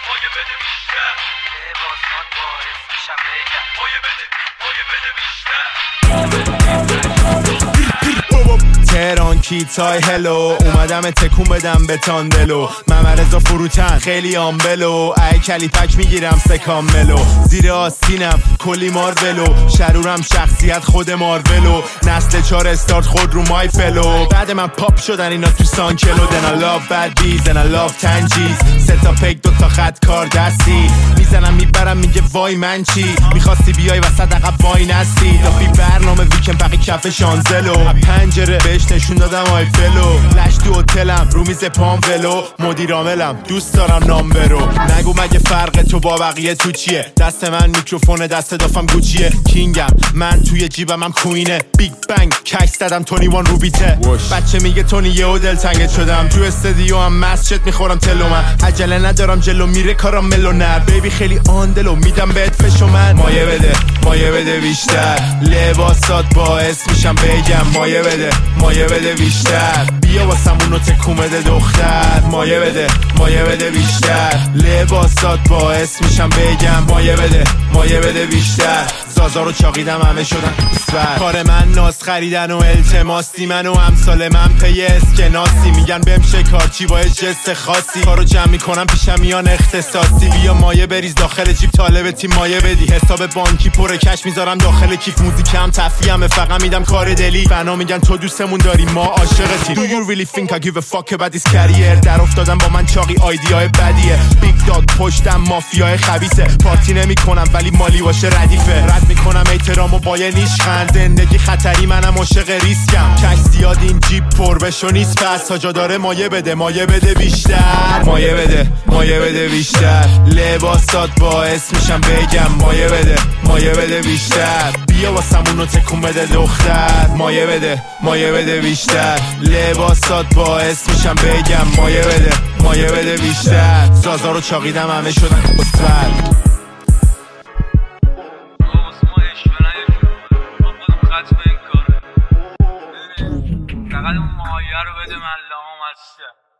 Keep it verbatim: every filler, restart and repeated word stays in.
مایه بده بیشتر، لباسات باعث میشم بگم مایه بده مایه بده بیشتر. تهران کیتای هلو اومدم تکون بدم به تاندلو ممرزا فروتن خیلی آمبلو ای کلی پک میگیرم سکام ملو زیر آستینم کلی مارولو شرورم شخصیت خود مارولو نسل چار استارت خود رو مای فلو بعد من پاپ شدن اینا تو سانکلو دن I love bad bees and I love تنجیز سه تا پک دو تا خط کار دستی میزنم میبرم میگه وای من چی میخواستی بیای وسط عقب وای نستی دافی برنامه ویکند پقی کف شانزلو پنجره بهش نشون دادم آی فلو لش تو هتلم رو میز پام ولو مدیر عاملم دوست دارم نام برو نگو مگه فرق تو با بقیه تو چیه دست من میکروفونه دست دافم گوچیه کینگم من توی جیبم هم کوینه بیگ بنگ کش زدم تونی وان رو بیته بچه میگه تونی یهو دلتنگت شدم تو استدیو هم مسجد میخورم تلو من عجله ندارم جلو میره کارم ملو نر بیبی خیلی آندلو میدم بهت فشو من مایه بده مایه بده بیشتر لباسات باعث میشم بگم مایه بده مایه بده بیشتر بیا واسمونو تکون بده دختر مایه بده مایه بده بیشتر لباسات باعث میشم بگم مایه بده مایه بده بیشتر زازا رو چاقیدم همه شدن اسفر کار من ناز خریدن و التماسی من و امثال من پی اسکناسی میگن بهم شکارچی با جست خاصی کارو جمع میکنم پیشم میان اختصاصی بیا مایه بریز داخل جیب طالب تیم مایه بدی حساب بانکی پر کش میذارم داخل کیف موزیکم تفریحمه فقط میدم کار دلی فنا میگن تو دوستمون داری ما عاشقتیم Do you really think I give a fuck about this career در افتادم با من چاقی آیدیای بدیه بیگ داد پشتم مافیای خبیثه پارتی نمی کنم ولی مالی باشه ردیفه رد میکنم احترامو با یه نیشخند زندگی خطری منم عاشق ریسکم کش زیاد این جیب پر بشو نیست پس تا جا داره مایه بده مایه بده بیشتر مایه بده مایه بده بیشتر لباسات باعث میشم بگم مایه بده مایه بده بیشتر بیا واسمونو تکون بده دختر مایه بده مایه بده بیشتر لباسات باعث میشم بگم مایه بده مایه بده بیشتر زازا رو چاقیدم همه شدن اسفر فقط اون مایه رو بده من لام هستم